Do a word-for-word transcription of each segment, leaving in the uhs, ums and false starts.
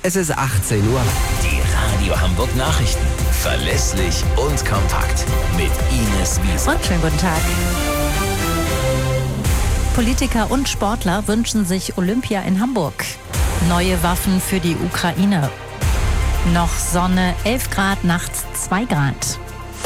Es ist achtzehn Uhr. Die Radio Hamburg Nachrichten. Verlässlich und kompakt. Mit Ines Wiese. Und schönen guten Tag. Politiker und Sportler wünschen sich Olympia in Hamburg. Neue Waffen für die Ukraine. Noch Sonne, elf Grad, nachts zwei Grad.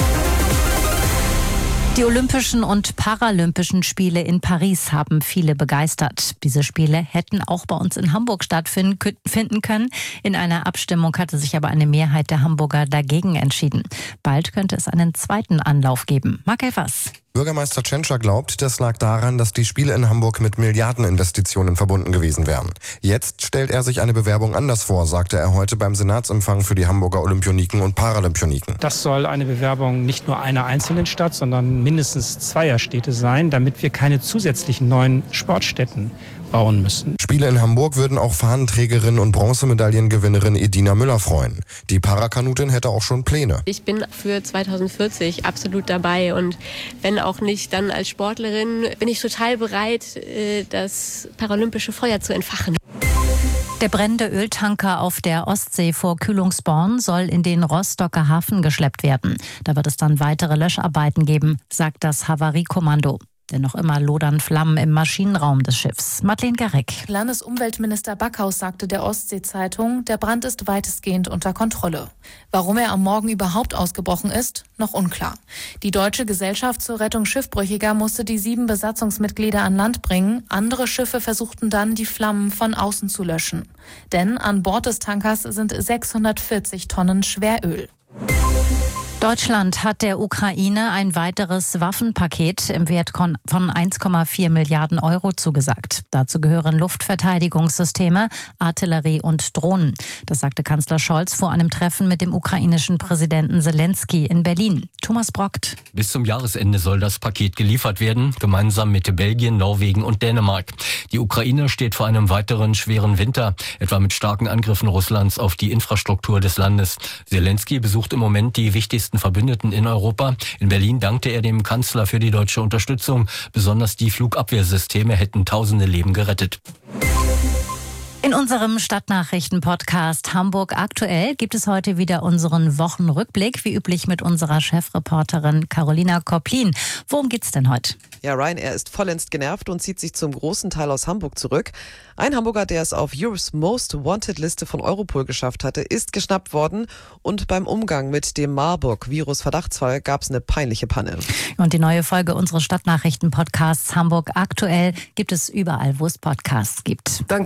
Die Olympischen und Paralympischen Spiele in Paris haben viele begeistert. Diese Spiele hätten auch bei uns in Hamburg stattfinden können. In einer Abstimmung hatte sich aber eine Mehrheit der Hamburger dagegen entschieden. Bald könnte es einen zweiten Anlauf geben. Marc Elfers. Bürgermeister Tschentscher glaubt, das lag daran, dass die Spiele in Hamburg mit Milliardeninvestitionen verbunden gewesen wären. Jetzt stellt er sich eine Bewerbung anders vor, sagte er heute beim Senatsempfang für die Hamburger Olympioniken und Paralympioniken. Das soll eine Bewerbung nicht nur einer einzelnen Stadt, sondern mindestens zweier Städte sein, damit wir keine zusätzlichen neuen Sportstätten bauen müssen. Spiele in Hamburg würden auch Fahnenträgerin und Bronzemedaillengewinnerin Edina Müller freuen. Die Parakanutin hätte auch schon Pläne. Ich bin für zweitausendvierzig absolut dabei und wenn auch nicht dann als Sportlerin, bin ich total bereit, das paralympische Feuer zu entfachen. Der brennende Öltanker auf der Ostsee vor Kühlungsborn soll in den Rostocker Hafen geschleppt werden. Da wird es dann weitere Löscharbeiten geben, sagt das Havariekommando. Denn noch immer lodern Flammen im Maschinenraum des Schiffs. Madeleine Garrick. Landesumweltminister Backhaus sagte der Ostsee-Zeitung, der Brand ist weitestgehend unter Kontrolle. Warum er am Morgen überhaupt ausgebrochen ist, noch unklar. Die Deutsche Gesellschaft zur Rettung Schiffbrüchiger musste die sieben Besatzungsmitglieder an Land bringen. Andere Schiffe versuchten dann, die Flammen von außen zu löschen. Denn an Bord des Tankers sind sechshundertvierzig Tonnen Schweröl. Deutschland hat der Ukraine ein weiteres Waffenpaket im Wert von eins Komma vier Milliarden Euro zugesagt. Dazu gehören Luftverteidigungssysteme, Artillerie und Drohnen. Das sagte Kanzler Scholz vor einem Treffen mit dem ukrainischen Präsidenten Selenskyj in Berlin. Thomas Brockt. Bis zum Jahresende soll das Paket geliefert werden, gemeinsam mit Belgien, Norwegen und Dänemark. Die Ukraine steht vor einem weiteren schweren Winter, etwa mit starken Angriffen Russlands auf die Infrastruktur des Landes. Selenskyj besucht im Moment die wichtigsten Verbündeten in Europa. In Berlin dankte er dem Kanzler für die deutsche Unterstützung. Besonders die Flugabwehrsysteme hätten tausende Leben gerettet. In unserem Stadtnachrichten-Podcast Hamburg aktuell gibt es heute wieder unseren Wochenrückblick, wie üblich mit unserer Chefreporterin Carolina Koplin. Worum geht's denn heute? Ja, Ryanair ist vollends genervt und zieht sich zum großen Teil aus Hamburg zurück. Ein Hamburger, der es auf Europe's Most Wanted Liste von Europol geschafft hatte, ist geschnappt worden. Und beim Umgang mit dem Marburg-Virus-Verdachtsfall gab es eine peinliche Panne. Und die neue Folge unseres Stadtnachrichten-Podcasts Hamburg aktuell gibt es überall, wo es Podcasts gibt. Danke.